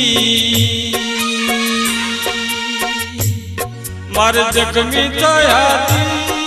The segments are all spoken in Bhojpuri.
मारे जख्मी तयाती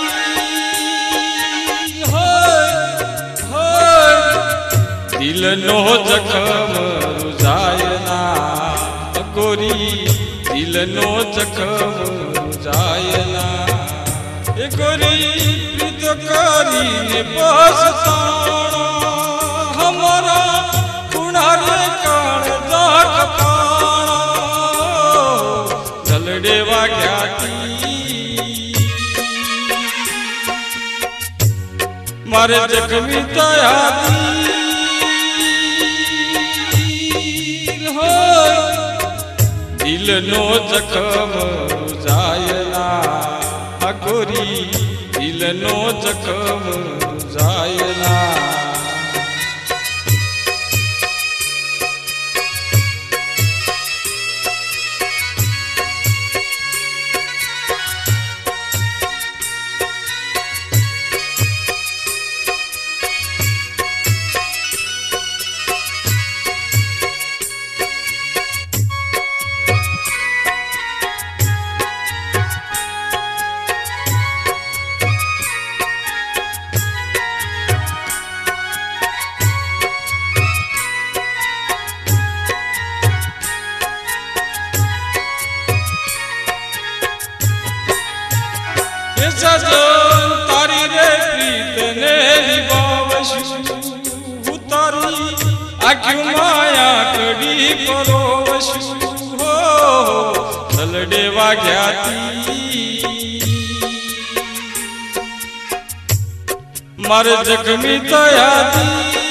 दिल नो जखम रुजायना गोरी दिल नो जखम रुजायना गोरी प्रीत करी ने बसताना हमारा कुणारे कान दाख पाना जलडे वाग्याती मारे जख्मी तयाती दिल नो जखम रुजायना गोरी दिल नो जखम रुजायना सजन तारी रे प्रीत ने निभावशु तारी आँखों माया कड़ी परोवशु हो जलडे वाग्याती मारे जख्मी तयाती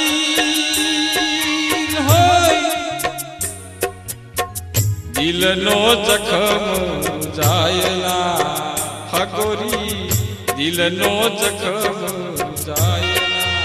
दिल नो जखम रुजायना गोरी दिल नो जखम रुजायना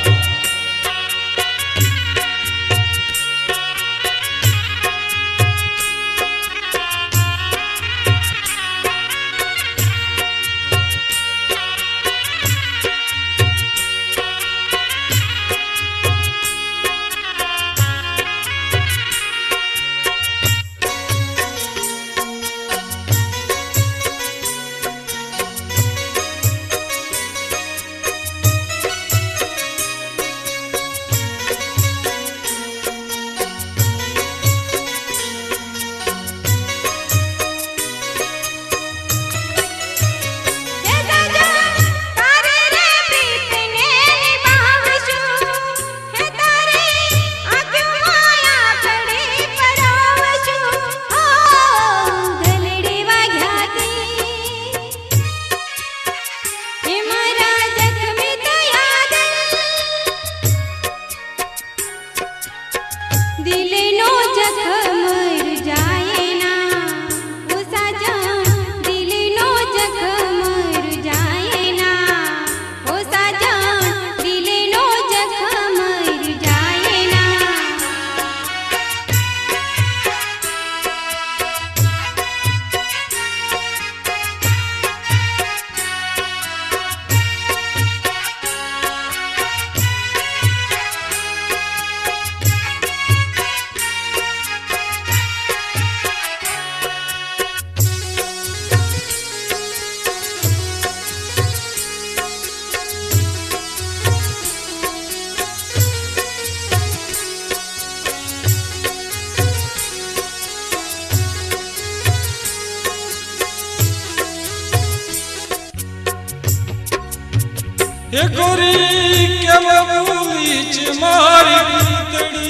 ये गोरी क्या भूलीच मारी प्रीतड़ी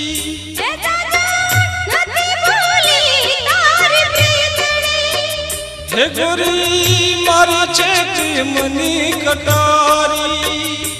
ये दादा नथी भूली तारी प्रीतड़ी हे गोरी मारी चेती मनी कटारी